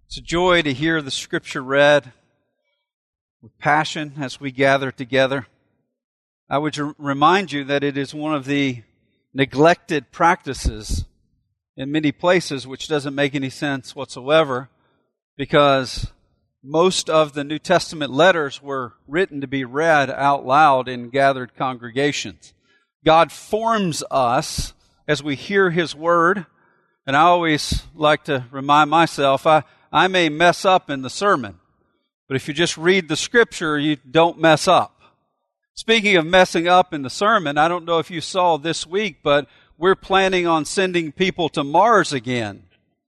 It's a joy to hear the Scripture read with passion as we gather together. I would remind you that it is one of the neglected practices in many places, which doesn't make any sense whatsoever, because most of the New Testament letters were written to be read out loud in gathered congregations. God forms us as we hear His Word, and I always like to remind myself, I may mess up in the sermon, but if you just read the Scripture, you don't mess up. Speaking of messing up in the sermon, I don't know if you saw this week, but we're planning on sending people to Mars again.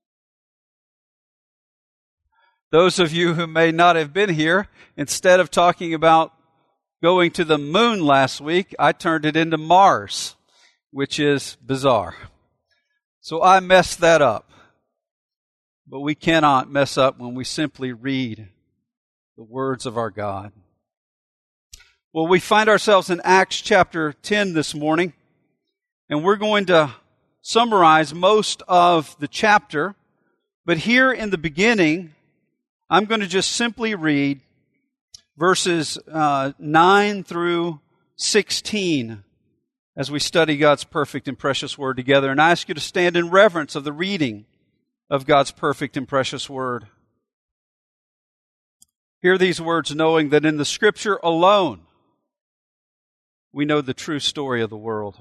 Those of you who may not have been here, instead of talking about going to the moon last week, I turned it into Mars, which is bizarre. So I messed that up. But we cannot mess up when we simply read the words of our God. Well, we find ourselves in Acts chapter 10 this morning, and we're going to summarize most of the chapter. But here in the beginning, I'm going to just simply read verses 9 through 16 as we study God's perfect and precious Word together. And I ask you to stand in reverence of the reading of God's perfect and precious Word. Hear these words, knowing that in the Scripture alone we know the true story of the world.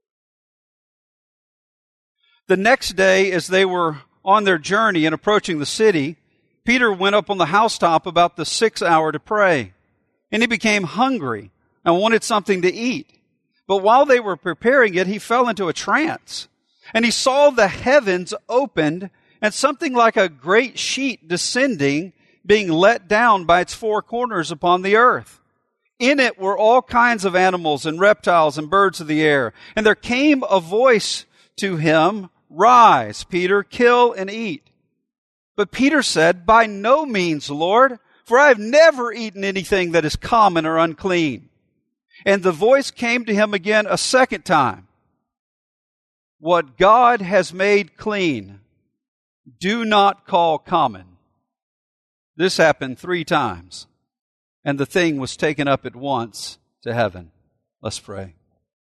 The next day, as they were on their journey and approaching the city, Peter went up on the housetop about the 6th hour to pray. And he became hungry and wanted something to eat. But while they were preparing it, he fell into a trance. And he saw the heavens opened and something like a great sheet descending, being let down by its four corners upon the earth. In it were all kinds of animals and reptiles and birds of the air. And there came a voice to him, "Rise, Peter, kill and eat." But Peter said, "By no means, Lord, for I have never eaten anything that is common or unclean." And the voice came to him again a second time. "What God has made clean, do not call common." This happened 3 times, and the thing was taken up at once to heaven. Let's pray.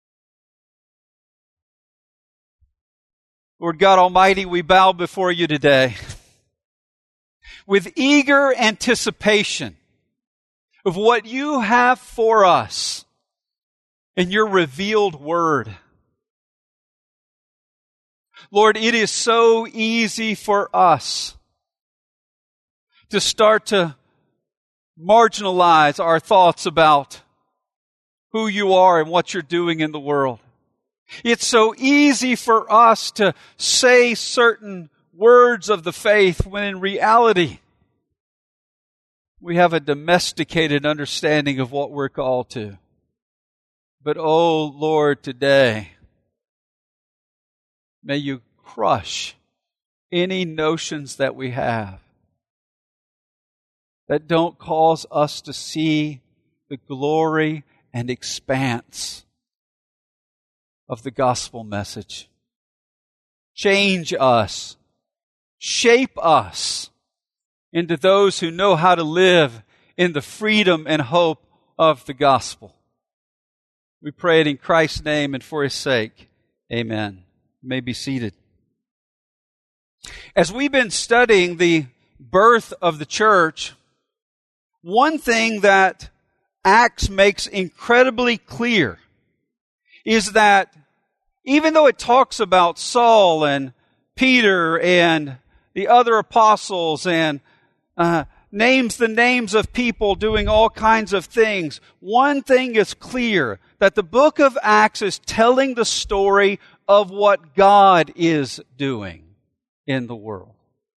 Lord God Almighty, we bow before you today with eager anticipation of what you have for us in your revealed Word. Lord, it is so easy for us to start to marginalize our thoughts about who you are and what you're doing in the world. It's so easy for us to say certain words of the faith when in reality we have a domesticated understanding of what we're called to. But oh Lord, today, may you crush any notions that we have that don't cause us to see the glory and expanse of the gospel message. Change us, shape us into those who know how to live in the freedom and hope of the gospel. We pray it in Christ's name and for His sake. Amen. You may be seated. As we've been studying the birth of the church, one thing that Acts makes incredibly clear is that even though it talks about Saul and Peter and the other apostles and names the names of people doing all kinds of things, one thing is clear, that the book of Acts is telling the story of what God is doing in the world.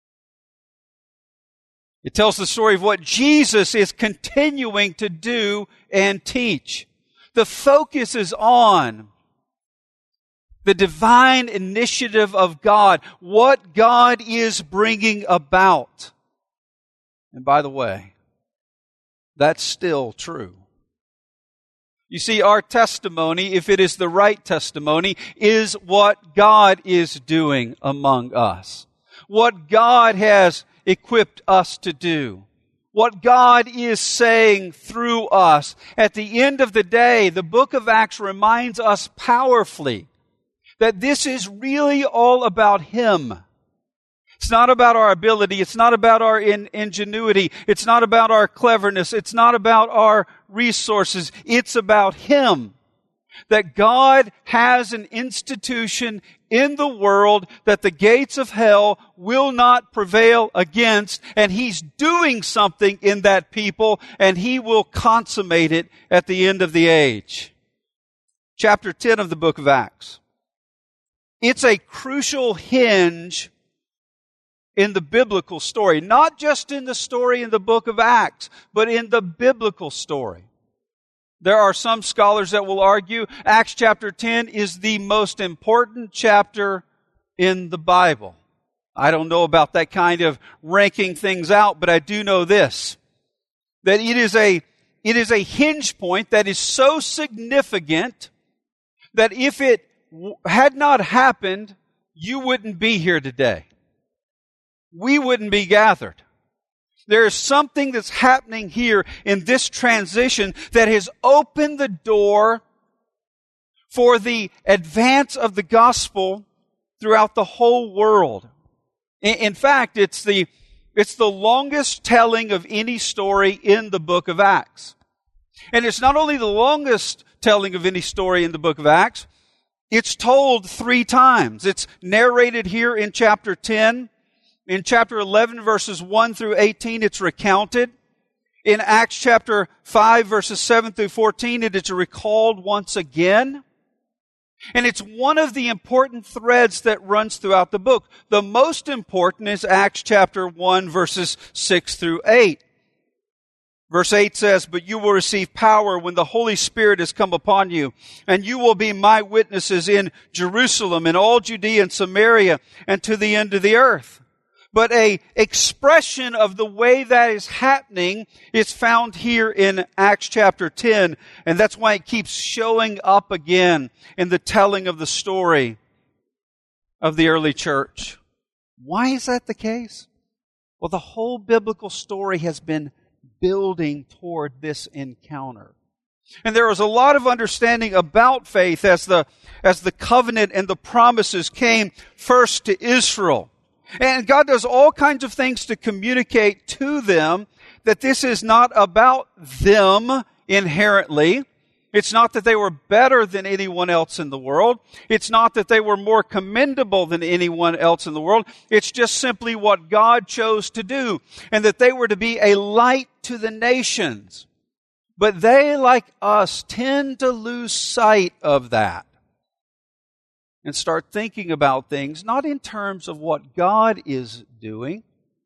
It tells the story of what Jesus is continuing to do and teach. The focus is on the divine initiative of God, what God is bringing about. And by the way, that's still true. You see, our testimony, if it is the right testimony, is what God is doing among us. What God has equipped us to do. What God is saying through us. At the end of the day, the book of Acts reminds us powerfully that this is really all about Him. It's not about our ability. It's not about our ingenuity. It's not about our cleverness. It's not about our resources. It's about Him. That God has an institution in the world that the gates of hell will not prevail against, and He's doing something in that people, and He will consummate it at the end of the age. Chapter 10 of the book of Acts. It's a crucial hinge in the biblical story, not just in the story in the book of Acts, but in the biblical story. There are some scholars that will argue Acts chapter 10 is the most important chapter in the Bible. I don't know about that kind of ranking things out, but I do know this, that it is a hinge point that is so significant that if it had not happened, you wouldn't be here today. We wouldn't be gathered. There is something that's happening here in this transition that has opened the door for the advance of the gospel throughout the whole world. In fact, it's the longest telling of any story in the book of Acts. And it's not only the longest telling of any story in the book of Acts, it's told 3 times. It's narrated here in chapter 10. In chapter 11, verses 1 through 18, it's recounted. In Acts chapter 5, verses 7 through 14, it is recalled once again. And it's one of the important threads that runs throughout the book. The most important is Acts chapter 1, verses 6 through 8. Verse 8 says, "But you will receive power when the Holy Spirit has come upon you, and you will be my witnesses in Jerusalem, in all Judea and Samaria, and to the end of the earth." But a expression of the way that is happening is found here in Acts chapter 10. And that's why it keeps showing up again in the telling of the story of the early church. Why is that the case? Well, the whole biblical story has been building toward this encounter. And there was a lot of understanding about faith as the covenant and the promises came first to Israel. And God does all kinds of things to communicate to them that this is not about them inherently. It's not that they were better than anyone else in the world. It's not that they were more commendable than anyone else in the world. It's just simply what God chose to do, and that they were to be a light to the nations. But they, like us, tend to lose sight of that and start thinking about things not in terms of what God is doing,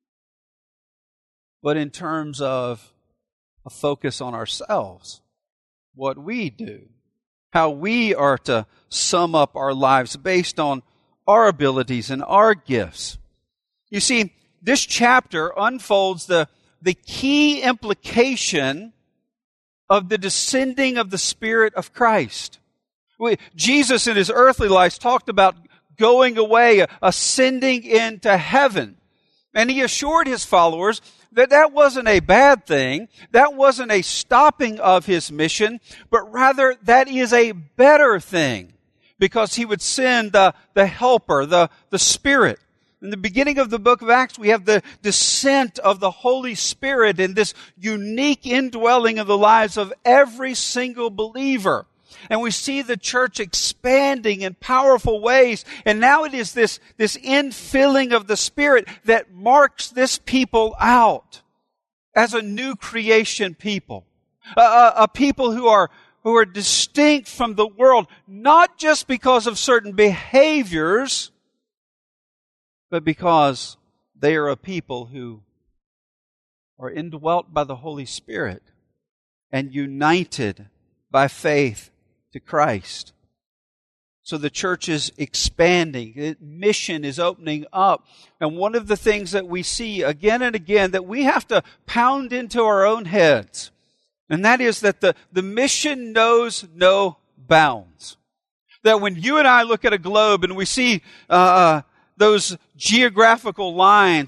but in terms of a focus on ourselves, what we do, how we are to sum up our lives based on our abilities and our gifts. You see, this chapter unfolds the key implication of the descending of the Spirit of Christ. Jesus in His earthly life talked about going away, ascending into heaven. And He assured His followers that that wasn't a bad thing. That wasn't a stopping of His mission, but rather that is a better thing, because He would send the helper, the Spirit. In the beginning of the book of Acts, we have the descent of the Holy Spirit and this unique indwelling of the lives of every single believer. And we see the church expanding in powerful ways. And now it is this infilling of the Spirit that marks this people out as a new creation people. A people who are distinct from the world, not just because of certain behaviors, but because they are a people who are indwelt by the Holy Spirit and united by faith to Christ. So the church is expanding. Mission is opening up. And one of the things that we see again and again that we have to pound into our own heads, and that is that the mission knows no bounds. That when you and I look at a globe and we see those geographical lines, we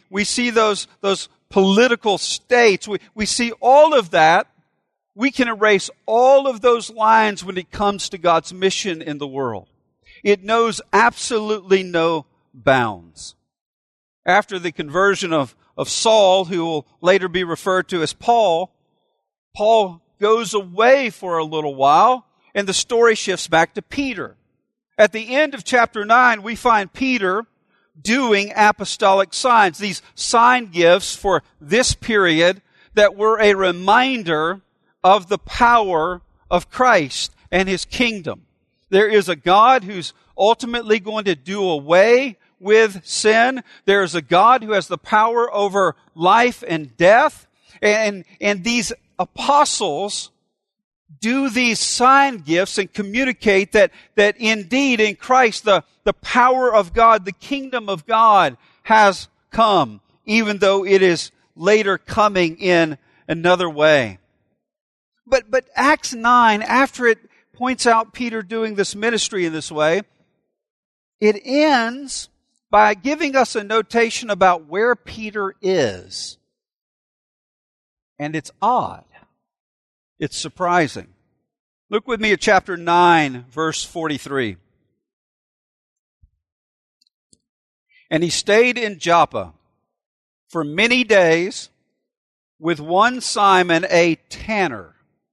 we see those political states. We see all of that. We can erase all of those lines when it comes to God's mission in the world. It knows absolutely no bounds. After the conversion of Saul, who will later be referred to as Paul, Paul goes away for a little while, and the story shifts back to Peter. At the end of chapter 9, we find Peter doing apostolic signs, these sign gifts for this period that were a reminder of the power of Christ and His kingdom. There is a God who's ultimately going to do away with sin. There is a God who has the power over life and death. And these apostles do these sign gifts and communicate that indeed in Christ the power of God, the kingdom of God has come, even though it is later coming in another way. But Acts 9, after it points out Peter doing this ministry in this way, it ends by giving us a notation about where Peter is. And it's odd. It's surprising. Look with me at chapter 9, verse 43. And he stayed in Joppa for many days with one Simon, a tanner.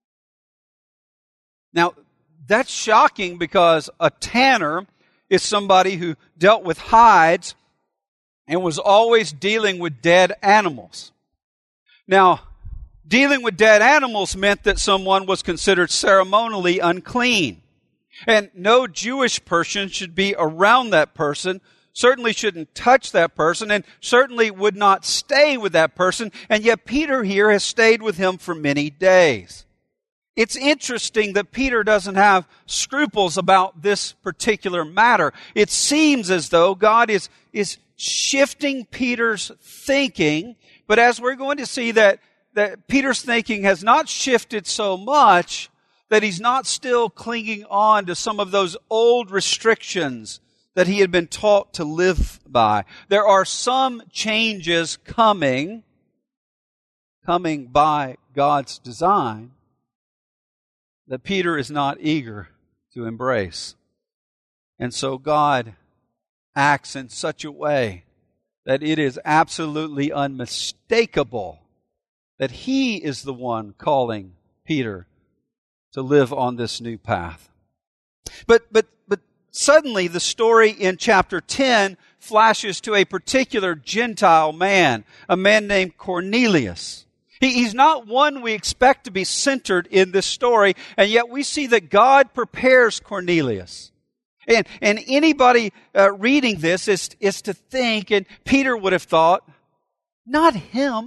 Now, that's shocking because a tanner is somebody who dealt with hides and was always dealing with dead animals. Now, dealing with dead animals meant that someone was considered ceremonially unclean. And no Jewish person should be around that person, certainly shouldn't touch that person, and certainly would not stay with that person. And yet Peter here has stayed with him for many days. It's interesting that Peter doesn't have scruples about this particular matter. It seems as though God is shifting Peter's thinking, but as we're going to see that Peter's thinking has not shifted so much that he's not still clinging on to some of those old restrictions that he had been taught to live by. There are some changes coming by God's design that Peter is not eager to embrace. And so God acts in such a way that it is absolutely unmistakable that He is the one calling Peter to live on this new path. But suddenly the story in chapter 10 flashes to a particular Gentile man, a man named Cornelius. He's not one we expect to be centered in this story, and yet we see that God prepares Cornelius. And anybody reading this is to think, and Peter would have thought, not him.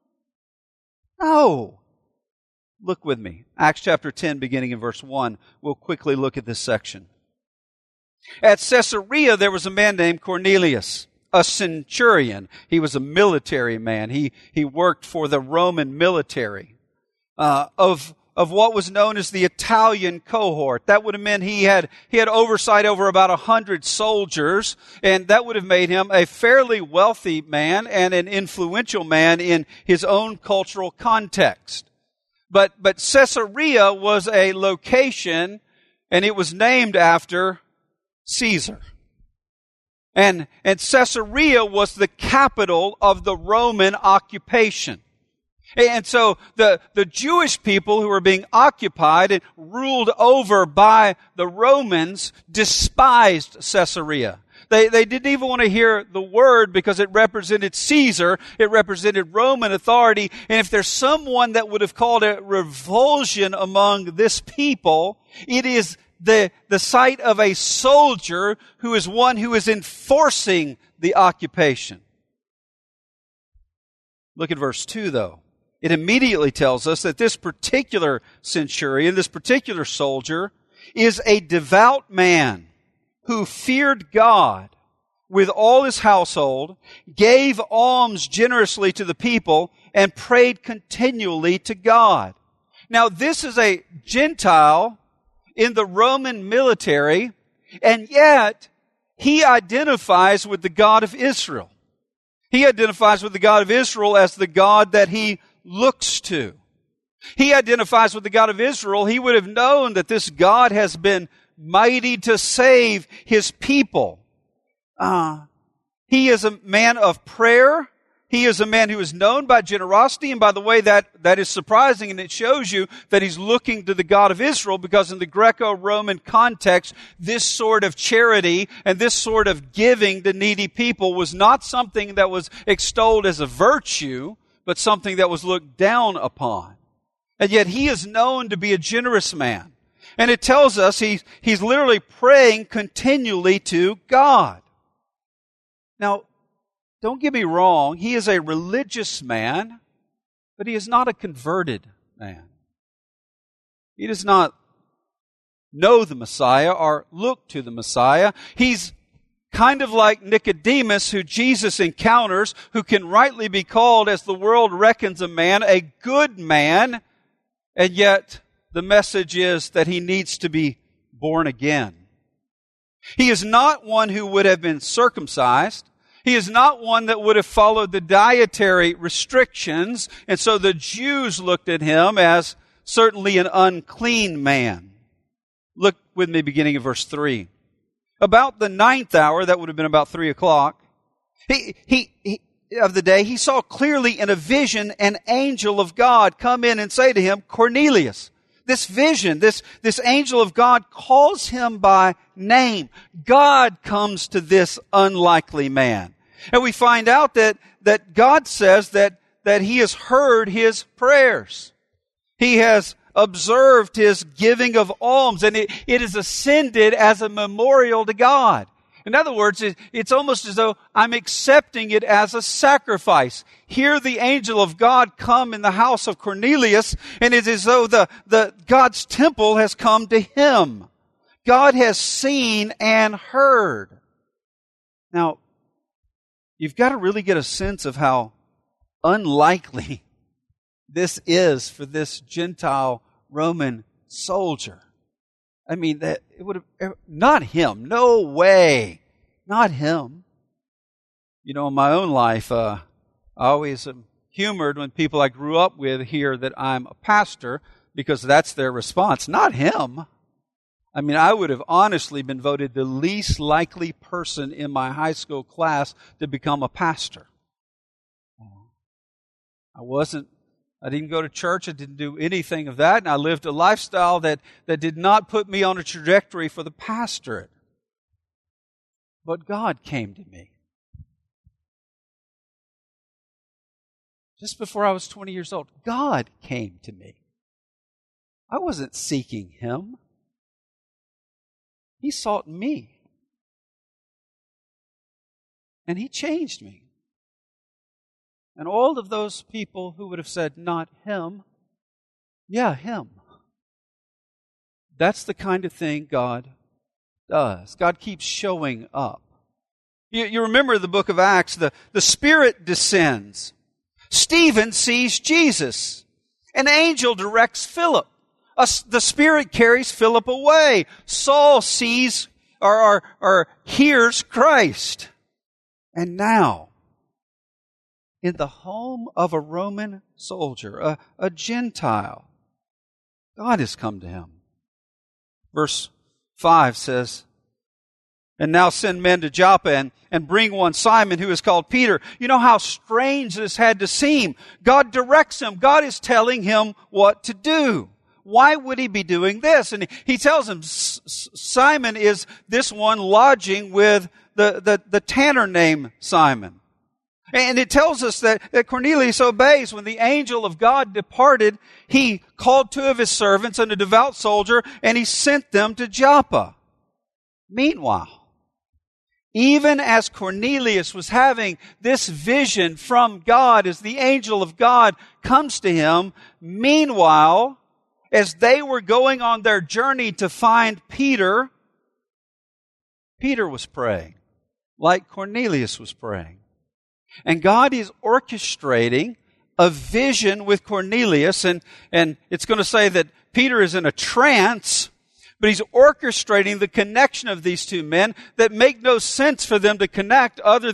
No. Look with me. Acts chapter 10, beginning in verse 1. We'll quickly look at this section. At Caesarea, there was a man named Cornelius, a centurion. He was a military man. He worked for the Roman military of what was known as the Italian cohort. That would have meant he had oversight over about 100 soldiers, and that would have made him a fairly wealthy man and an influential man in his own cultural context. But Caesarea was a location, and it was named after Caesar. And Caesarea was the capital of the Roman occupation. And so the Jewish people who were being occupied and ruled over by the Romans despised Caesarea. They didn't even want to hear the word because it represented Caesar. It represented Roman authority. And if there's someone that would have called a revulsion among this people, it is the sight of a soldier who is one who is enforcing the occupation. Look at verse 2, though. It immediately tells us that this particular centurion, this particular soldier, is a devout man who feared God with all his household, gave alms generously to the people, and prayed continually to God. Now, this is a Gentile in the Roman military, and yet he identifies with the God of Israel. He identifies with the God of Israel as the God that he looks to. He identifies with the God of Israel. He would have known that this God has been mighty to save his people. He is a man of prayer. He is a man who is known by generosity. And by the way, that is surprising, and it shows you that he's looking to the God of Israel, because in the Greco-Roman context, this sort of charity and this sort of giving to needy people was not something that was extolled as a virtue, but something that was looked down upon. And yet he is known to be a generous man. And it tells us he's literally praying continually to God. Now, don't get me wrong, he is a religious man, but he is not a converted man. He does not know the Messiah or look to the Messiah. He's kind of like Nicodemus, who Jesus encounters, who can rightly be called, as the world reckons a man, a good man, and yet the message is that he needs to be born again. He is not one who would have been circumcised. He is not one that would have followed the dietary restrictions, and so the Jews looked at him as certainly an unclean man. Look with me beginning of verse 3. About the 9th hour, that would have been about 3 o'clock, of the day, he saw clearly in a vision an angel of God come in and say to him, Cornelius. This vision, this angel of God calls him by name. God comes to this unlikely man. And we find out that God says that he has heard his prayers. He has observed his giving of alms, and it is ascended as a memorial to God. In other words, it's almost as though I'm accepting it as a sacrifice. Here the angel of God come in the house of Cornelius, and it is as though the God's temple has come to him. God has seen and heard. Now, you've got to really get a sense of how unlikely this is for this Gentile Roman soldier. I mean, that it would have, not him. No way. Not him. You know, in my own life, I always am humored when people I grew up with hear that I'm a pastor, because that's their response. Not him. I mean, I would have honestly been voted the least likely person in my high school class to become a pastor. I didn't go to church. I didn't do anything of that. And I lived a lifestyle that did not put me on a trajectory for the pastorate. But God came to me. Just before I was 20 years old, God came to me. I wasn't seeking Him. He sought me. And He changed me. And all of those people who would have said, not him, yeah, him. That's the kind of thing God does. God keeps showing up. You remember the book of Acts, the Spirit descends. Stephen sees Jesus. An angel directs Philip. The Spirit carries Philip away. Saul sees or hears Christ. And now, in the home of a Roman soldier, a Gentile, God has come to him. Verse 5 says, and now send men to Joppa and bring one Simon who is called Peter. You know how strange this had to seem. God directs him. God is telling him what to do. Why would he be doing this? And he tells him, Simon is this one lodging with the tanner named Simon. And it tells us that Cornelius obeys. When the angel of God departed, he called 2 of his servants and a devout soldier, and he sent them to Joppa. Meanwhile, even as Cornelius was having this vision from God, as the angel of God comes to him, meanwhile, as they were going on their journey to find Peter, Peter was praying, like Cornelius was praying. And God is orchestrating a vision with Cornelius, and it's going to say that Peter is in a trance, but he's orchestrating the connection of these two men that make no sense for them to connect other than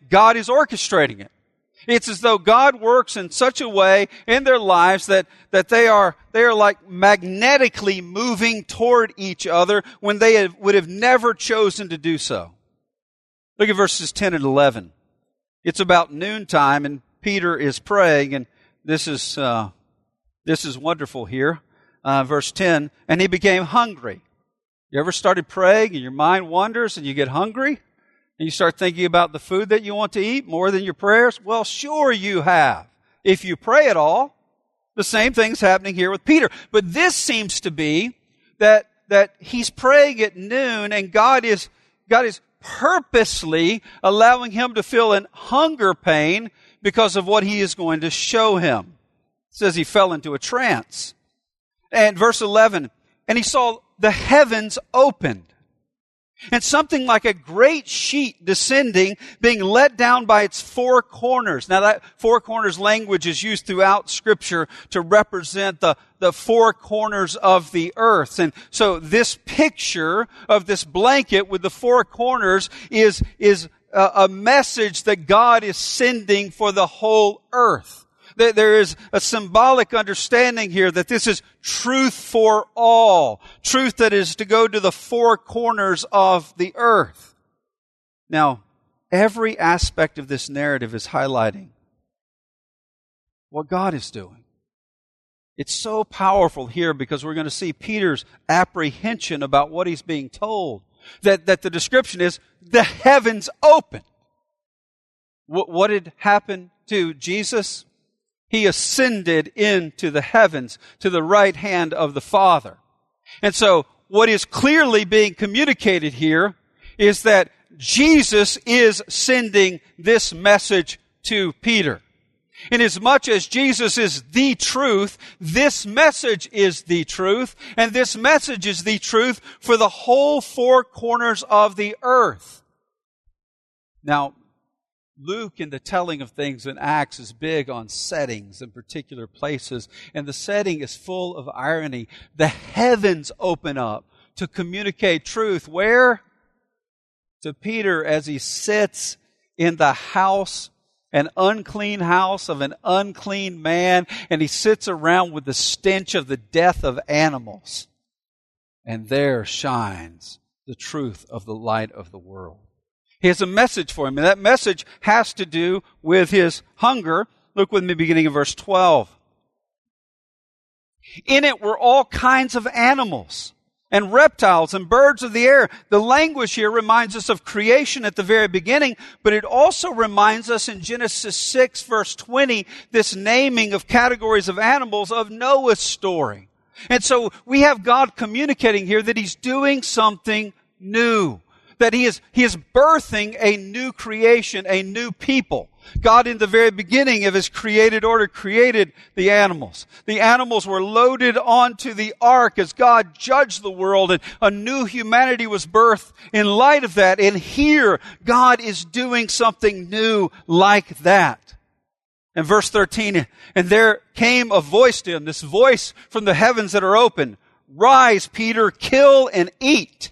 God is orchestrating it. It's as though God works in such a way in their lives that they are like magnetically moving toward each other when they would have never chosen to do so. Look at verses 10 and 11. It's about noontime, and Peter is praying, and this is wonderful here. Verse 10, and he became hungry. You ever started praying and your mind wanders and you get hungry? And you start thinking about the food that you want to eat more than your prayers? Well, sure you have. If you pray at all, the same thing's happening here with Peter. But this seems to be that he's praying at noon, and God is purposely allowing him to feel an hunger pain because of what he is going to show him. It says he fell into a trance. And verse 11, and he saw the heavens opened, and something like a great sheet descending, being let down by its four corners. Now that four corners language is used throughout Scripture to represent the four corners of the earth. And so this picture of this blanket with the four corners is a message that God is sending for the whole earth. There is a symbolic understanding here that this is truth for all. Truth that is to go to the four corners of the earth. Now, every aspect of this narrative is highlighting what God is doing. It's so powerful here because we're going to see Peter's apprehension about what he's being told. That the description is, the heavens opened. What had happened to Jesus? He ascended into the heavens to the right hand of the Father. And so what is clearly being communicated here is that Jesus is sending this message to Peter. Inasmuch as Jesus is the truth, this message is the truth, and this message is the truth for the whole four corners of the earth. Now, Luke, in the telling of things in Acts, is big on settings and particular places, and the setting is full of irony. The heavens open up to communicate truth. Where? To Peter as he sits in the house, an unclean house of an unclean man, and he sits around with the stench of the death of animals. And there shines the truth of the light of the world. He has a message for him, and that message has to do with his hunger. Look with me beginning of verse 12. In it were all kinds of animals and reptiles and birds of the air. The language here reminds us of creation at the very beginning, but it also reminds us in Genesis 6 verse 20, this naming of categories of animals of Noah's story. And so we have God communicating here that He's doing something new. That He is birthing a new creation, a new people. God in the very beginning of His created order created the animals. The animals were loaded onto the ark as God judged the world, and a new humanity was birthed in light of that. And here, God is doing something new like that. And verse 13, and there came a voice to him, this voice from the heavens that are open. Rise, Peter, kill and eat.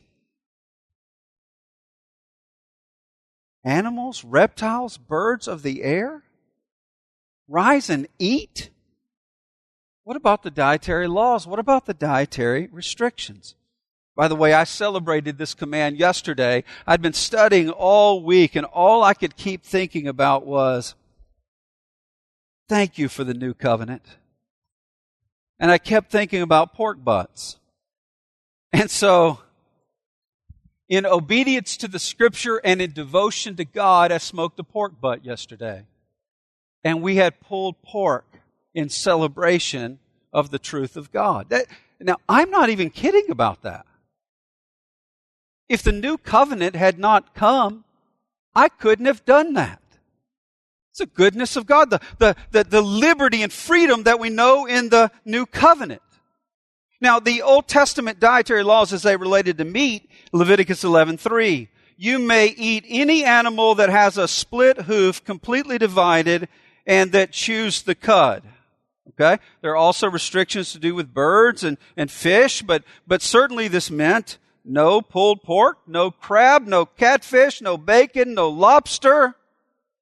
Animals, reptiles, birds of the air? Rise and eat? What about the dietary laws? What about the dietary restrictions? By the way, I celebrated this command yesterday. I'd been studying all week, and all I could keep thinking about was, thank you for the new covenant. And I kept thinking about pork butts. And so, in obedience to the Scripture and in devotion to God, I smoked a pork butt yesterday. And we had pulled pork in celebration of the truth of God. Now, I'm not even kidding about that. If the new covenant had not come, I couldn't have done that. It's the goodness of God, the liberty and freedom that we know in the new covenant. Now, the Old Testament dietary laws as they related to meat, Leviticus 11:3. You may eat any animal that has a split hoof completely divided and that chews the cud. Okay? There are also restrictions to do with birds and fish, but certainly this meant no pulled pork, no crab, no catfish, no bacon, no lobster.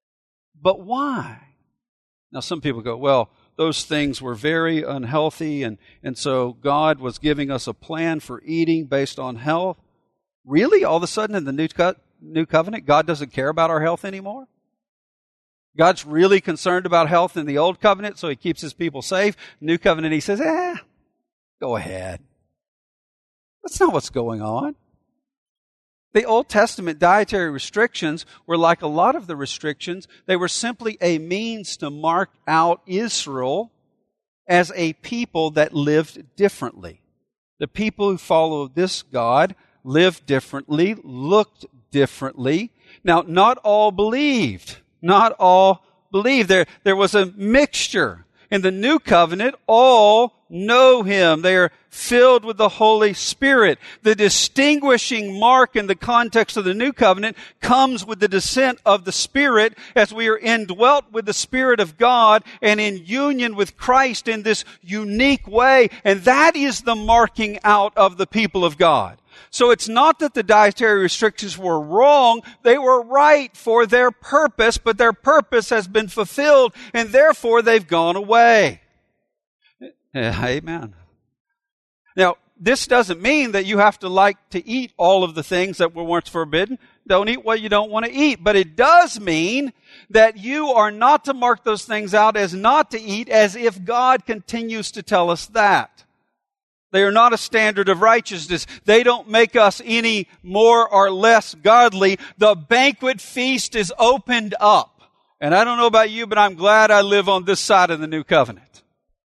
But why? Now some people go, well, those things were very unhealthy, and so God was giving us a plan for eating based on health. Really? All of a sudden in the New Covenant, God doesn't care about our health anymore? God's really concerned about health in the Old Covenant, so He keeps His people safe. New Covenant, He says, go ahead. That's not what's going on. The Old Testament dietary restrictions were like a lot of the restrictions. They were simply a means to mark out Israel as a people that lived differently. The people who followed this God lived differently, looked differently. Now, not all believed. Not all believed. There was a mixture. In the New Covenant, all know Him. They are filled with the Holy Spirit. The distinguishing mark in the context of the New Covenant comes with the descent of the Spirit as we are indwelt with the Spirit of God and in union with Christ in this unique way. And that is the marking out of the people of God. So it's not that the dietary restrictions were wrong. They were right for their purpose, but their purpose has been fulfilled, and therefore they've gone away. Amen. Now, this doesn't mean that you have to like to eat all of the things that were once forbidden. Don't eat what you don't want to eat. But it does mean that you are not to mark those things out as not to eat, as if God continues to tell us that. They are not a standard of righteousness. They don't make us any more or less godly. The banquet feast is opened up. And I don't know about you, but I'm glad I live on this side of the New Covenant.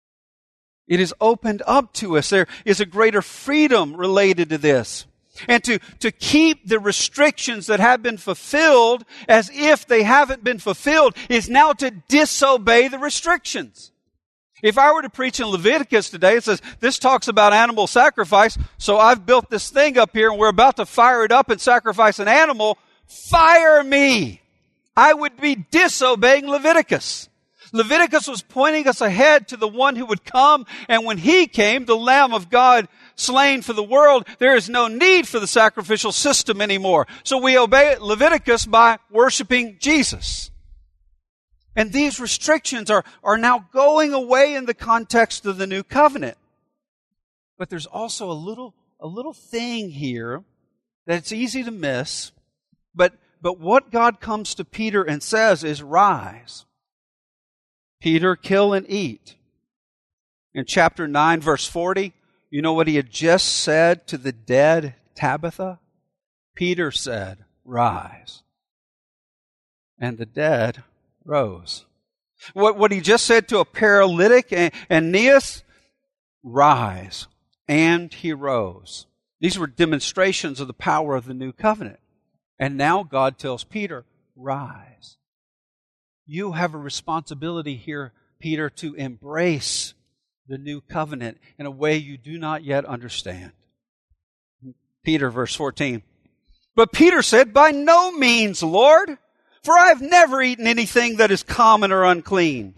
It is opened up to us. There is a greater freedom related to this. And to keep the restrictions that have been fulfilled as if they haven't been fulfilled is now to disobey the restrictions. If I were to preach in Leviticus today, it says, this talks about animal sacrifice, so I've built this thing up here and we're about to fire it up and sacrifice an animal. Fire me! I would be disobeying Leviticus. Leviticus was pointing us ahead to the one who would come, and when He came, the Lamb of God slain for the world, there is no need for the sacrificial system anymore. So we obey Leviticus by worshiping Jesus. And these restrictions are now going away in the context of the New Covenant. But there's also a little thing here that it's easy to miss. But what God comes to Peter and says is, rise. Peter, kill and eat. In chapter 9, verse 40, you know what he had just said to the dead Tabitha? Peter said, rise. And the dead rose. What he just said to a paralytic, Aeneas, rise. And he rose. These were demonstrations of the power of the New Covenant. And now God tells Peter, rise. You have a responsibility here, Peter, to embrace the New Covenant in a way you do not yet understand. Peter, verse 14. But Peter said, by no means, Lord. For I have never eaten anything that is common or unclean.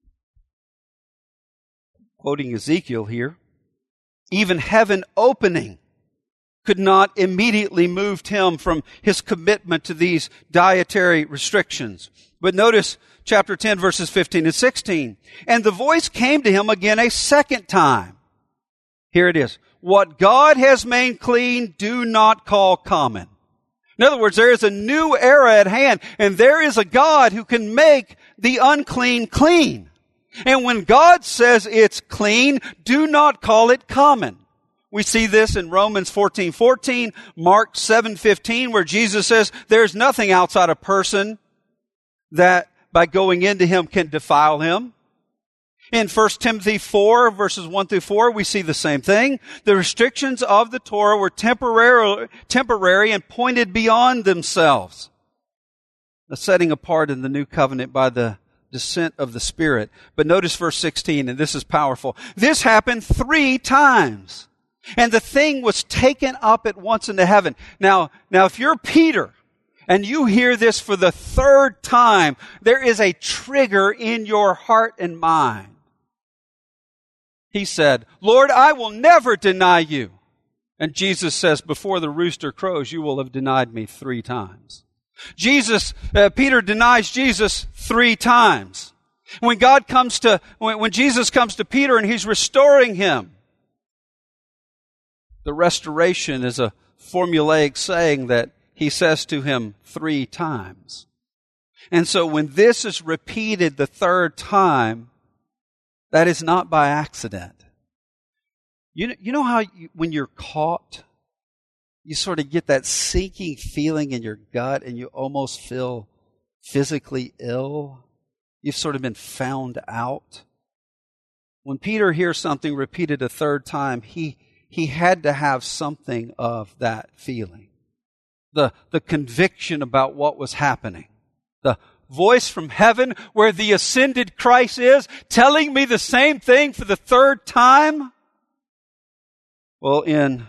Quoting Ezekiel here, even heaven opening could not immediately move him from his commitment to these dietary restrictions. But notice chapter 10, verses 15 and 16. And the voice came to him again a second time. Here it is. What God has made clean, do not call common. In other words, there is a new era at hand, and there is a God who can make the unclean clean. And when God says it's clean, do not call it common. We see this in Romans 14:14, Mark 7:15, where Jesus says there's nothing outside a person that by going into him can defile him. In 1 Timothy 4, verses 1 through 4, we see the same thing. The restrictions of the Torah were temporary and pointed beyond themselves. The setting apart in the New Covenant by the descent of the Spirit. But notice verse 16, and this is powerful. This happened 3 times, and the thing was taken up at once into heaven. Now, if you're Peter, and you hear this for the 3rd time, there is a trigger in your heart and mind. He said, Lord, I will never deny you. And Jesus says, before the rooster crows, you will have denied me 3 times. Peter denies Jesus 3 times. When Jesus comes to Peter and he's restoring him, the restoration is a formulaic saying that he says to him 3 times. And so when this is repeated the 3rd time, that is not by accident. You know how when you're caught, you sort of get that sinking feeling in your gut and you almost feel physically ill? You've sort of been found out. When Peter hears something repeated a 3rd time, he had to have something of that feeling. The conviction about what was happening. The voice from heaven where the ascended Christ is telling me the same thing for the 3rd time. Well, in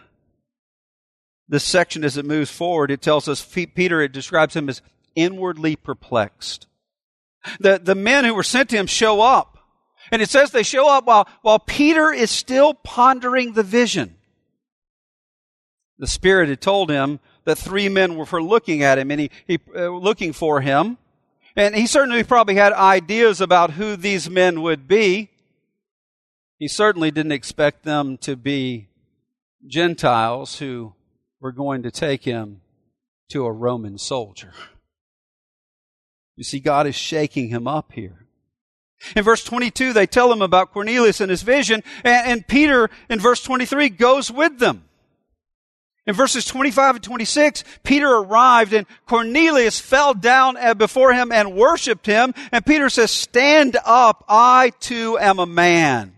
this section as it moves forward, it tells us Peter, it describes him as inwardly perplexed. The men who were sent to him show up. And it says they show up while Peter is still pondering the vision. The Spirit had told him that 3 men were looking at him and he looking for him. And he certainly probably had ideas about who these men would be. He certainly didn't expect them to be Gentiles who were going to take him to a Roman soldier. You see, God is shaking him up here. In verse 22, they tell him about Cornelius and his vision, and Peter, in verse 23, goes with them. In verses 25 and 26, Peter arrived, and Cornelius fell down before him and worshipped him, and Peter says, "Stand up, I too am a man."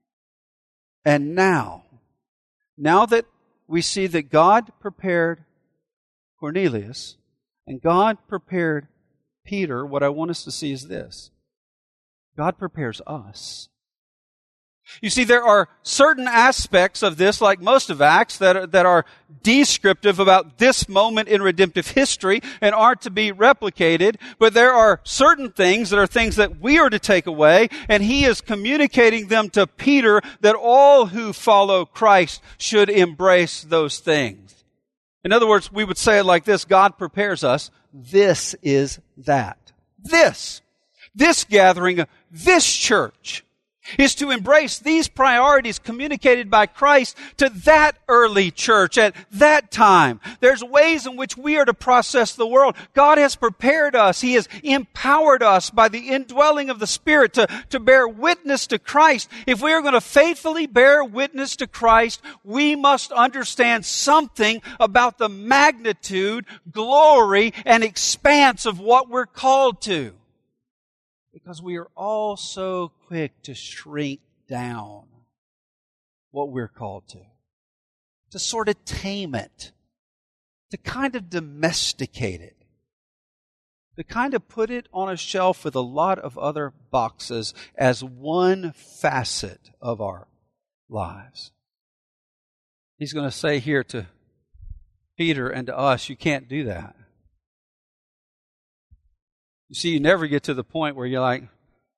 And now that we see that God prepared Cornelius, and God prepared Peter, what I want us to see is this. God prepares us. You see, there are certain aspects of this, like most of Acts, that are descriptive about this moment in redemptive history and aren't to be replicated. But there are certain things that are things that we are to take away, and he is communicating them to Peter that all who follow Christ should embrace those things. In other words, we would say it like this: God prepares us. This is that. This gathering, this church, is to embrace these priorities communicated by Christ to that early church at that time. There's ways in which we are to process the world. God has prepared us. He has empowered us by the indwelling of the Spirit to bear witness to Christ. If we are going to faithfully bear witness to Christ, we must understand something about the magnitude, glory, and expanse of what we're called to. Because we are all so quick to shrink down what we're called to sort of tame it, to kind of domesticate it, to kind of put it on a shelf with a lot of other boxes as one facet of our lives. He's going to say here to Peter and to us, you can't do that. You see, you never get to the point where you're like,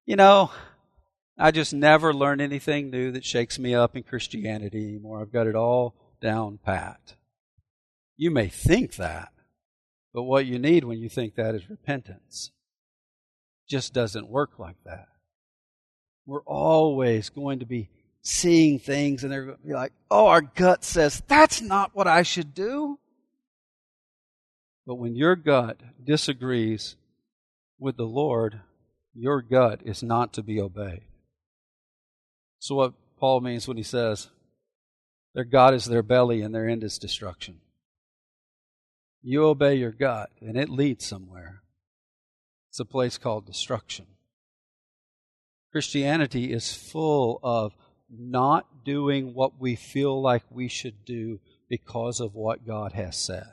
I just never learn anything new that shakes me up in Christianity anymore. I've got it all down pat. You may think that, but what you need when you think that is repentance. It just doesn't work like that. We're always going to be seeing things and they're going to be like, oh, our gut says, that's not what I should do. But when your gut disagrees with the Lord, your gut is not to be obeyed. So what Paul means when he says, their God is their belly and their end is destruction. You obey your gut and it leads somewhere. It's a place called destruction. Christianity is full of not doing what we feel like we should do because of what God has said.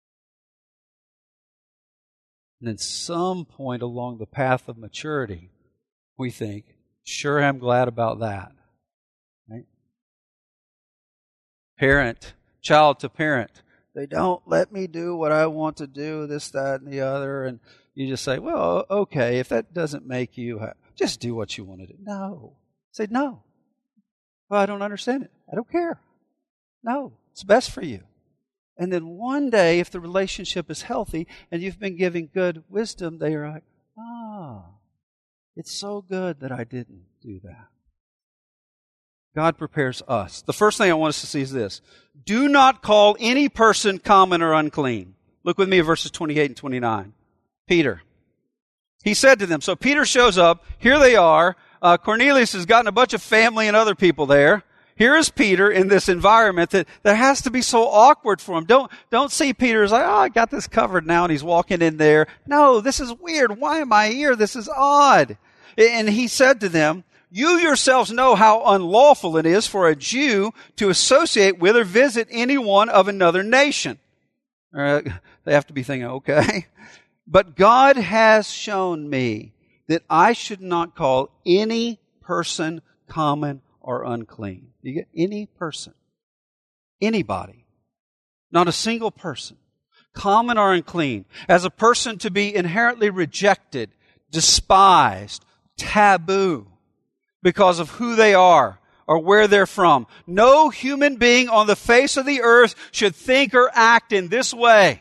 And at some point along the path of maturity, we think, sure, I'm glad about that. Right? Child to parent. They don't let me do what I want to do, this, that, and the other. And you just say, well, okay, if that doesn't make you, just do what you want to do. No. Say, no. Well, I don't understand it. I don't care. No, it's best for you. And then one day, if the relationship is healthy and you've been giving good wisdom, they are like, it's so good that I didn't do that. God prepares us. The first thing I want us to see is this. Do not call any person common or unclean. Look with me at verses 28 and 29. Peter. He said to them, so Peter shows up. Here they are. Cornelius has gotten a bunch of family and other people there. Here is Peter in this environment that has to be so awkward for him. Don't see Peter as like, I got this covered now, and he's walking in there. No, this is weird. Why am I here? This is odd. And he said to them, you yourselves know how unlawful it is for a Jew to associate with or visit anyone of another nation. They have to be thinking, okay. But God has shown me that I should not call any person common or unclean. You get any person, anybody, not a single person, common or unclean, as a person to be inherently rejected, despised, taboo, because of who they are or where they're from. No human being on the face of the earth should think or act in this way.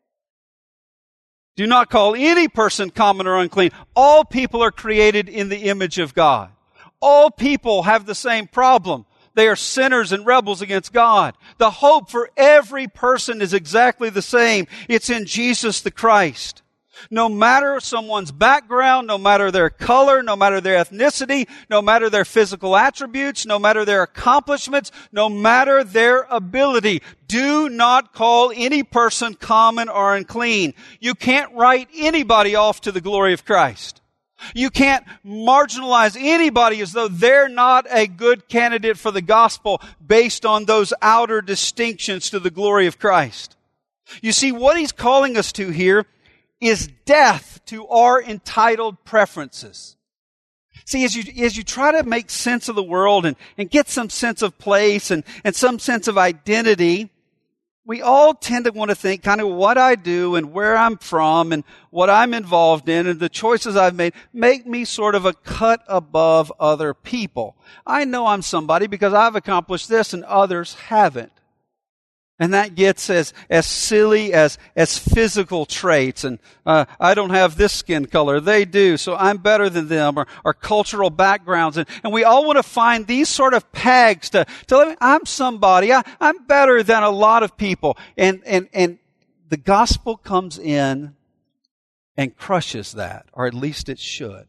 Do not call any person common or unclean. All people are created in the image of God. All people have the same problem. They are sinners and rebels against God. The hope for every person is exactly the same. It's in Jesus the Christ. No matter someone's background, no matter their color, no matter their ethnicity, no matter their physical attributes, no matter their accomplishments, no matter their ability, do not call any person common or unclean. You can't write anybody off to the glory of Christ. You can't marginalize anybody as though they're not a good candidate for the gospel based on those outer distinctions to the glory of Christ. You see, what he's calling us to here is death to our entitled preferences. See, as you try to make sense of the world and get some sense of place and some sense of identity, we all tend to want to think kind of what I do and where I'm from and what I'm involved in and the choices I've made make me sort of a cut above other people. I know I'm somebody because I've accomplished this and others haven't. And that gets as silly as physical traits. And I don't have this skin color. They do, so I'm better than them. Or cultural backgrounds. And we all want to find these sort of pegs to let me, I'm somebody. I'm better than a lot of people. And the gospel comes in and crushes that. Or at least it should.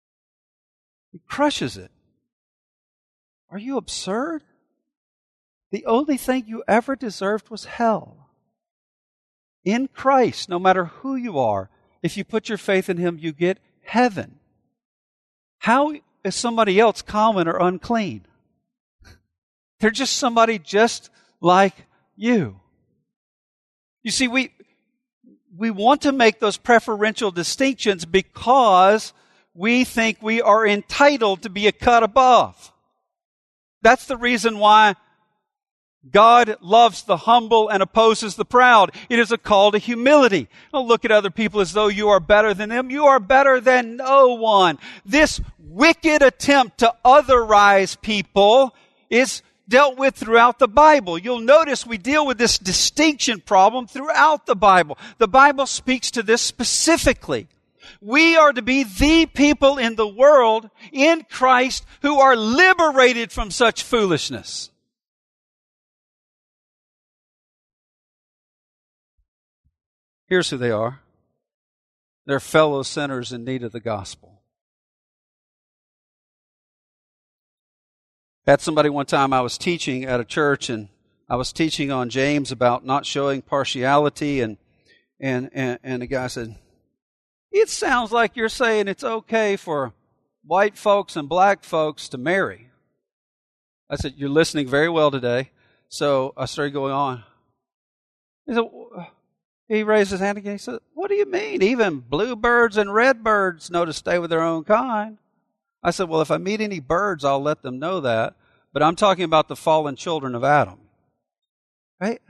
It crushes it. Are you absurd? The only thing you ever deserved was hell. In Christ, no matter who you are, if you put your faith in Him, you get heaven. How is somebody else common or unclean? They're just somebody just like you. You see, we want to make those preferential distinctions because we think we are entitled to be a cut above. That's the reason why God loves the humble and opposes the proud. It is a call to humility. Don't look at other people as though you are better than them. You are better than no one. This wicked attempt to otherize people is dealt with throughout the Bible. You'll notice we deal with this distinction problem throughout the Bible. The Bible speaks to this specifically. We are to be the people in the world in Christ who are liberated from such foolishness. Here's who they are. They're fellow sinners in need of the gospel. I had somebody one time, I was teaching at a church, and I was teaching on James about not showing partiality, and the guy said, it sounds like you're saying it's okay for white folks and black folks to marry. I said, you're listening very well today. So I started going on. He raised his hand again. He said, what do you mean? Even bluebirds and redbirds know to stay with their own kind. I said, well, if I meet any birds, I'll let them know that. But I'm talking about the fallen children of Adam. Right?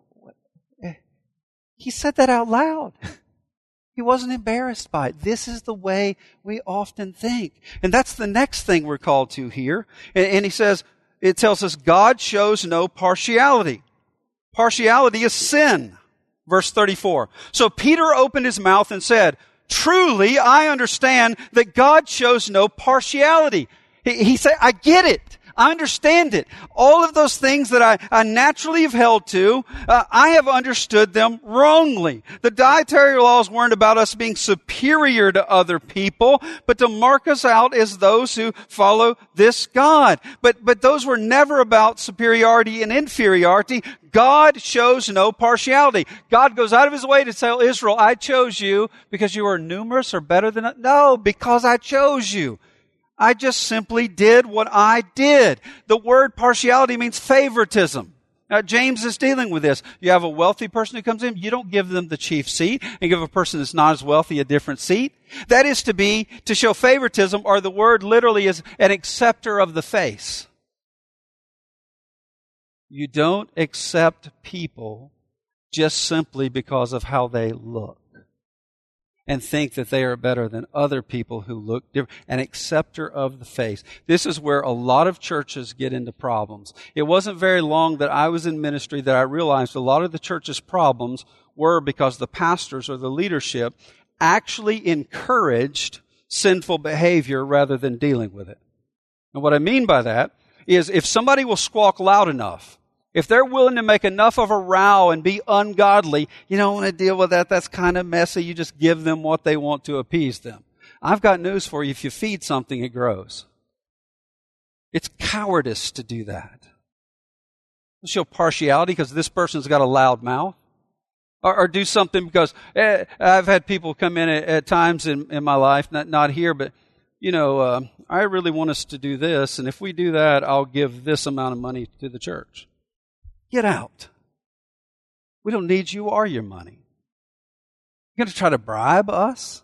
He said that out loud. He wasn't embarrassed by it. This is the way we often think. And that's the next thing we're called to here. And he says, it tells us God shows no partiality. Partiality is sin. Verse 34. So Peter opened his mouth and said, truly, I understand that God shows no partiality. He said, I get it. I understand it. All of those things that I naturally have held to, I have understood them wrongly. The dietary laws weren't about us being superior to other people, but to mark us out as those who follow this God. But those were never about superiority and inferiority. God shows no partiality. God goes out of his way to tell Israel, I chose you because you are numerous or better than... No, because I chose you. I just simply did what I did. The word partiality means favoritism. Now, James is dealing with this. You have a wealthy person who comes in, you don't give them the chief seat and give a person that's not as wealthy a different seat. That is to show favoritism, or the word literally is an acceptor of the face. You don't accept people just simply because of how they look and think that they are better than other people who look different. An acceptor of the face. This is where a lot of churches get into problems. It wasn't very long that I was in ministry that I realized a lot of the church's problems were because the pastors or the leadership actually encouraged sinful behavior rather than dealing with it. And what I mean by that is if somebody will squawk loud enough, if they're willing to make enough of a row and be ungodly, you don't want to deal with that. That's kind of messy. You just give them what they want to appease them. I've got news for you. If you feed something, it grows. It's cowardice to do that. Don't show partiality because this person's got a loud mouth. Or do something because I've had people come in at times in my life, not here, but I really want us to do this. And if we do that, I'll give this amount of money to the church. Get out. We don't need you or your money. You're going to try to bribe us?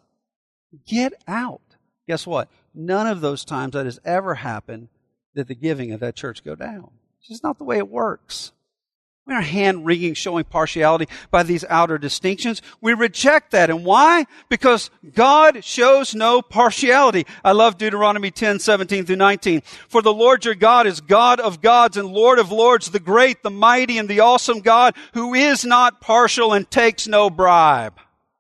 Get out. Guess what? None of those times that has ever happened did the giving of that church go down. It's just not the way it works. We are hand-wringing, showing partiality by these outer distinctions. We reject that. And why? Because God shows no partiality. I love Deuteronomy 10:17-19. For the Lord your God is God of gods and Lord of lords, the great, the mighty, and the awesome God, who is not partial and takes no bribe.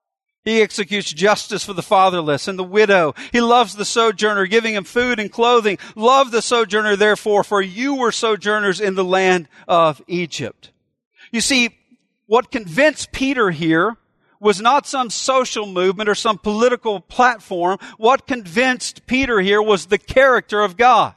He executes justice for the fatherless and the widow. He loves the sojourner, giving him food and clothing. Love the sojourner, therefore, for you were sojourners in the land of Egypt. You see, what convinced Peter here was not some social movement or some political platform. What convinced Peter here was the character of God.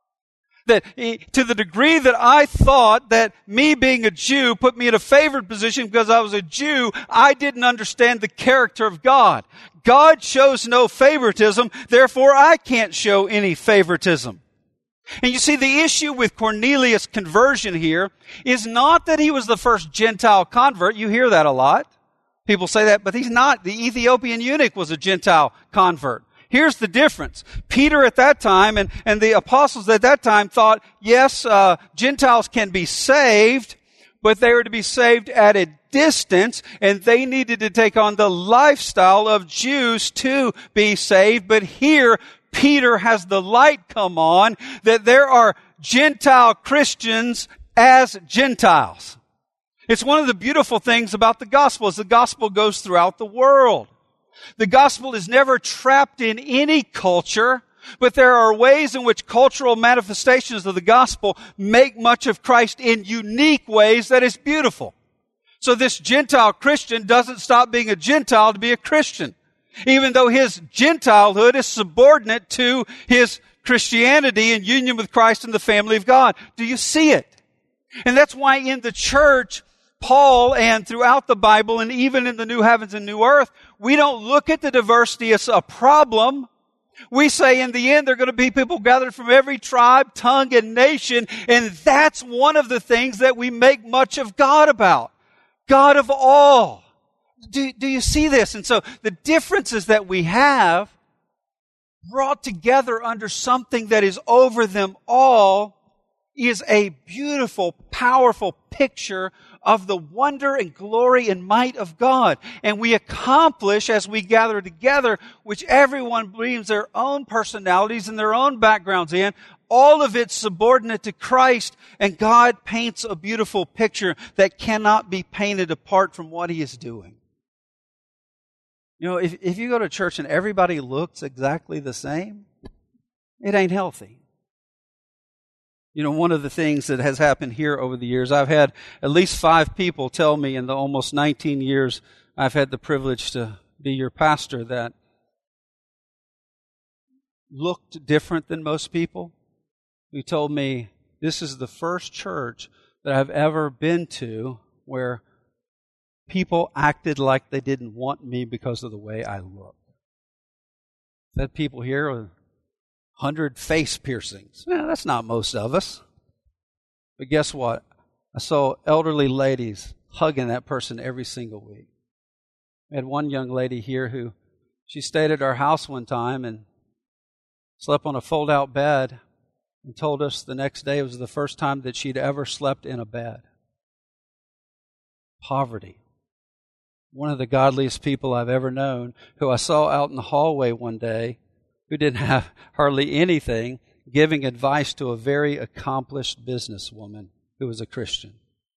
That to the degree that I thought that me being a Jew put me in a favored position because I was a Jew, I didn't understand the character of God. God shows no favoritism, therefore I can't show any favoritism. And you see, the issue with Cornelius' conversion here is not that he was the first Gentile convert. You hear that a lot. People say that, but he's not. The Ethiopian eunuch was a Gentile convert. Here's the difference. Peter at that time and the apostles at that time thought, yes, Gentiles can be saved, but they were to be saved at a distance, and they needed to take on the lifestyle of Jews to be saved. But here, Peter has the light come on that there are Gentile Christians as Gentiles. It's one of the beautiful things about the gospel is the gospel goes throughout the world. The gospel is never trapped in any culture, but there are ways in which cultural manifestations of the gospel make much of Christ in unique ways that is beautiful. So this Gentile Christian doesn't stop being a Gentile to be a Christian, even though his Gentilehood is subordinate to his Christianity and union with Christ and the family of God. Do you see it? And that's why in the church, Paul and throughout the Bible and even in the new heavens and new earth, we don't look at the diversity as a problem. We say in the end, there are going to be people gathered from every tribe, tongue, and nation. And that's one of the things that we make much of God about. God of all. Do you see this? And so the differences that we have brought together under something that is over them all is a beautiful, powerful picture of the wonder and glory and might of God. And we accomplish as we gather together, which everyone brings their own personalities and their own backgrounds in, all of it subordinate to Christ, and God paints a beautiful picture that cannot be painted apart from what He is doing. You know, if you go to church and everybody looks exactly the same, it ain't healthy. You know, one of the things that has happened here over the years, I've had at least 5 people tell me in the almost 19 years I've had the privilege to be your pastor that looked different than most people. Who told me, this is the first church that I've ever been to where people acted like they didn't want me because of the way I look. I've had people here with 100 face piercings. That's not most of us. But guess what? I saw elderly ladies hugging that person every single week. I had one young lady here who, she stayed at our house one time and slept on a fold-out bed and told us the next day it was the first time that she'd ever slept in a bed. Poverty. One of the godliest people I've ever known, who I saw out in the hallway one day, who didn't have hardly anything, giving advice to a very accomplished businesswoman who was a Christian.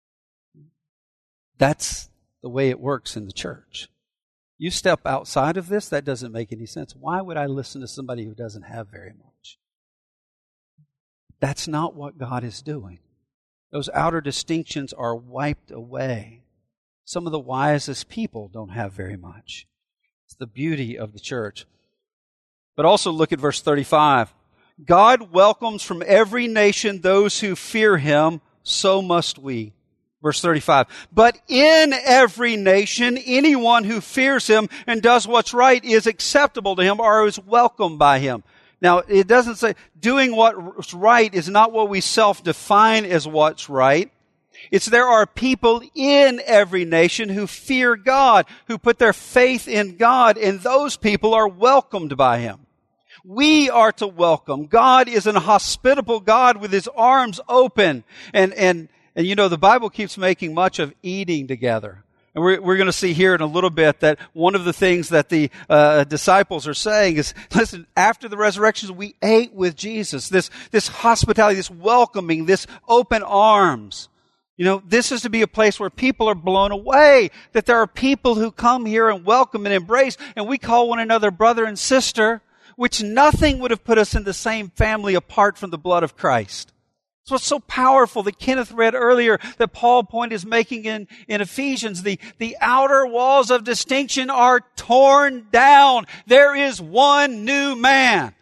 That's the way it works in the church. You step outside of this, that doesn't make any sense. Why would I listen to somebody who doesn't have very much? That's not what God is doing. Those outer distinctions are wiped away. Some of the wisest people don't have very much. It's the beauty of the church. But also look at verse 35. God welcomes from every nation those who fear Him, so must we. Verse 35. But in every nation, anyone who fears Him and does what's right is acceptable to Him or is welcomed by Him. Now, it doesn't say doing what's right is not what we self-define as what's right. It's there are people in every nation who fear God, who put their faith in God, and those people are welcomed by Him. We are to welcome. God is an hospitable God with His arms open. And you know, the Bible keeps making much of eating together. And we're going to see here in a little bit that one of the things that the disciples are saying is, listen, after the resurrection, we ate with Jesus. This hospitality, this welcoming, this open arms. You know, this is to be a place where people are blown away, that there are people who come here and welcome and embrace, and we call one another brother and sister, which nothing would have put us in the same family apart from the blood of Christ. It's what's so powerful that Kenneth read earlier, that Paul point is making in Ephesians. The outer walls of distinction are torn down. There is one new man.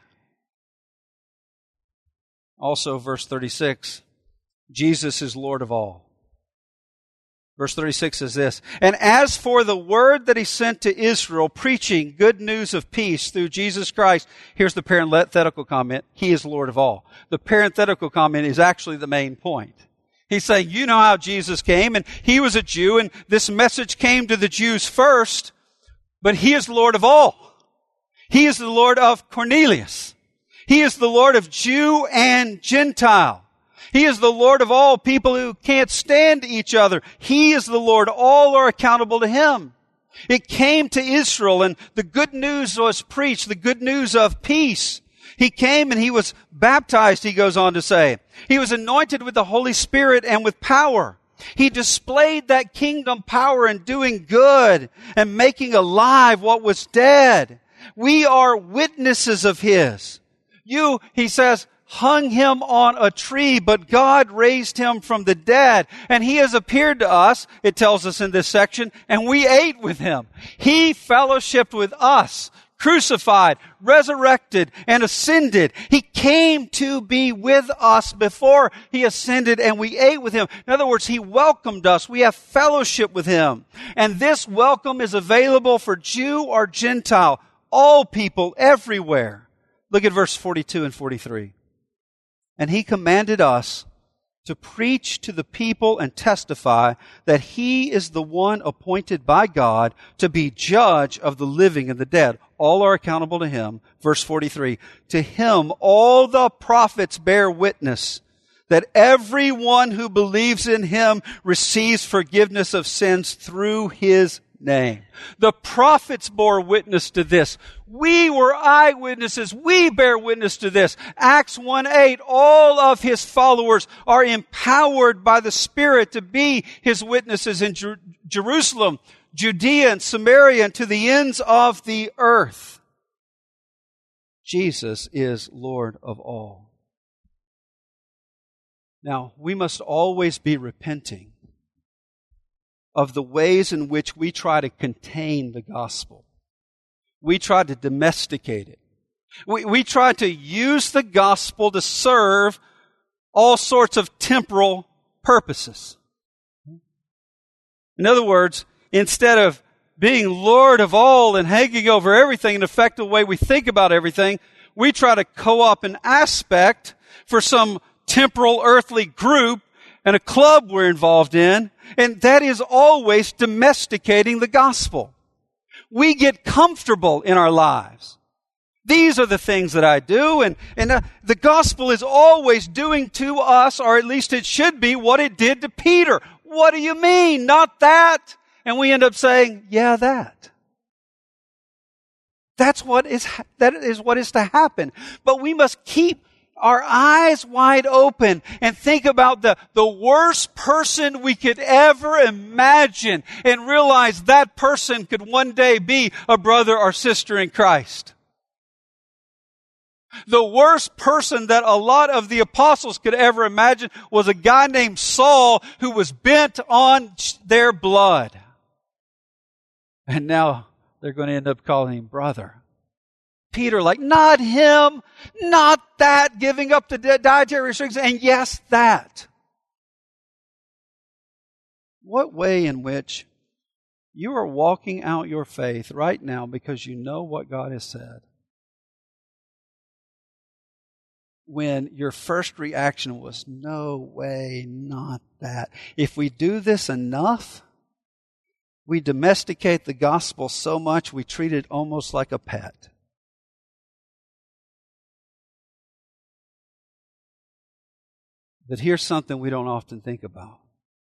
Also, verse 36, Jesus is Lord of all. Verse 36 is this, and as for the word that He sent to Israel, preaching good news of peace through Jesus Christ, here's the parenthetical comment, He is Lord of all. The parenthetical comment is actually the main point. He's saying, you know how Jesus came, and He was a Jew, and this message came to the Jews first, but He is Lord of all. He is the Lord of Cornelius. He is the Lord of Jew and Gentile. He is the Lord of all people who can't stand each other. He is the Lord. All are accountable to Him. It came to Israel and the good news was preached, the good news of peace. He came and He was baptized, he goes on to say. He was anointed with the Holy Spirit and with power. He displayed that kingdom power in doing good and making alive what was dead. We are witnesses of His. You, he says, hung Him on a tree, but God raised Him from the dead. And He has appeared to us, it tells us in this section, and we ate with Him. He fellowshiped with us, crucified, resurrected, and ascended. He came to be with us before He ascended, and we ate with Him. In other words, He welcomed us. We have fellowship with Him. And this welcome is available for Jew or Gentile, all people, everywhere. Look at verse 42 and 43. And He commanded us to preach to the people and testify that He is the one appointed by God to be judge of the living and the dead. All are accountable to Him. Verse 43, to Him all the prophets bear witness that everyone who believes in Him receives forgiveness of sins through His name. The prophets bore witness to this. We were eyewitnesses. We bear witness to this. Acts 1:8, all of his followers are empowered by the Spirit to be his witnesses in Jerusalem, Judea, and Samaria, and to the ends of the earth. Jesus is Lord of all. Now, we must always be repenting of the ways in which we try to contain the gospel. We try to domesticate it. We try to use the gospel to serve all sorts of temporal purposes. In other words, instead of being Lord of all and hanging over everything and affect the way we think about everything, we try to co-opt an aspect for some temporal earthly group and a club we're involved in, and that is always domesticating the gospel. We get comfortable in our lives. These are the things that I do, and the gospel is always doing to us, or at least it should be, what it did to Peter. What do you mean? Not that. And we end up saying, yeah, that. That is what is to happen. But we must keep our eyes wide open and think about the worst person we could ever imagine and realize that person could one day be a brother or sister in Christ. The worst person that a lot of the apostles could ever imagine was a guy named Saul who was bent on their blood. And now they're going to end up calling him brother. Peter, like, not him, not that, giving up the dietary restrictions, and yes, that. What way in which you are walking out your faith right now because you know what God has said, when your first reaction was, no way, not that. If we do this enough, we domesticate the gospel so much we treat it almost like a pet. But here's something we don't often think about.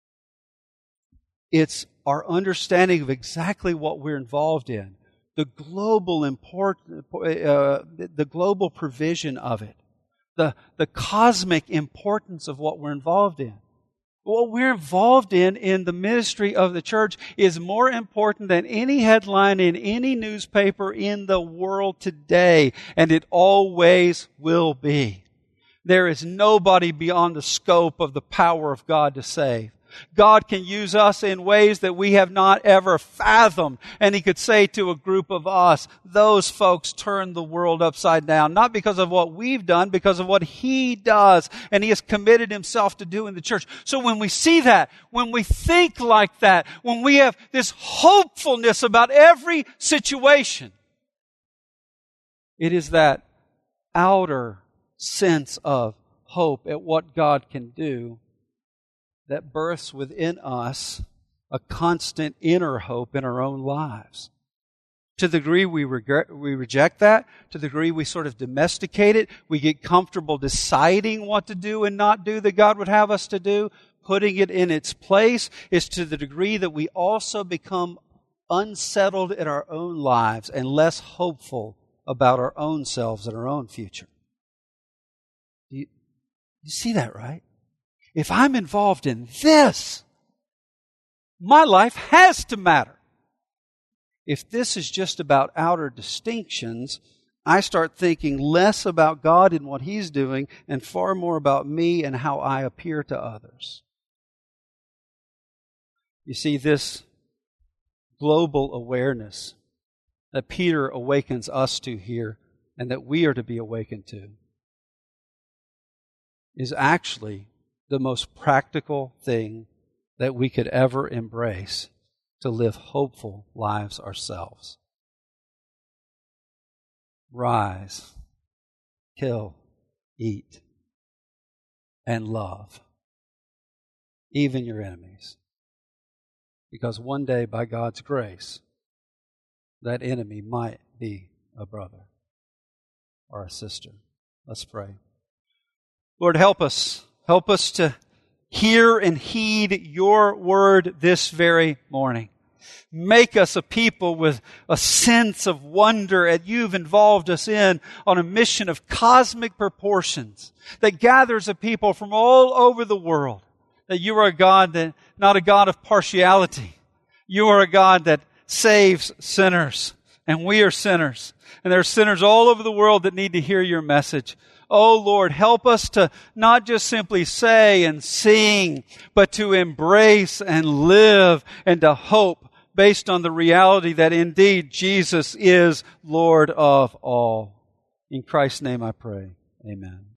It's our understanding of exactly what we're involved in, the global provision of it, the cosmic importance of what we're involved in. What we're involved in the ministry of the church is more important than any headline in any newspaper in the world today, and it always will be. There is nobody beyond the scope of the power of God to save. God can use us in ways that we have not ever fathomed. And He could say to a group of us, those folks turn the world upside down. Not because of what we've done, because of what He does. And He has committed Himself to do in the church. So when we see that, when we think like that, when we have this hopefulness about every situation, it is that outer sense of hope at what God can do that births within us a constant inner hope in our own lives. To the degree we reject that, to the degree we sort of domesticate it, we get comfortable deciding what to do and not do that God would have us to do, putting it in its place, is to the degree that we also become unsettled in our own lives and less hopeful about our own selves and our own future. You see that, right? If I'm involved in this, my life has to matter. If this is just about outer distinctions, I start thinking less about God and what He's doing and far more about me and how I appear to others. You see, this global awareness that Peter awakens us to here and that we are to be awakened to is actually the most practical thing that we could ever embrace to live hopeful lives ourselves. Rise, kill, eat, and love, even your enemies. Because one day, by God's grace, that enemy might be a brother or a sister. Let's pray. Lord, help us. Help us to hear and heed Your word this very morning. Make us a people with a sense of wonder that you've involved us in on a mission of cosmic proportions that gathers a people from all over the world. That you are a God that, not a God of partiality. You are a God that saves sinners, and we are sinners. And there are sinners all over the world that need to hear your message. Oh Lord, help us to not just simply say and sing, but to embrace and live and to hope based on the reality that indeed Jesus is Lord of all. In Christ's name I pray. Amen.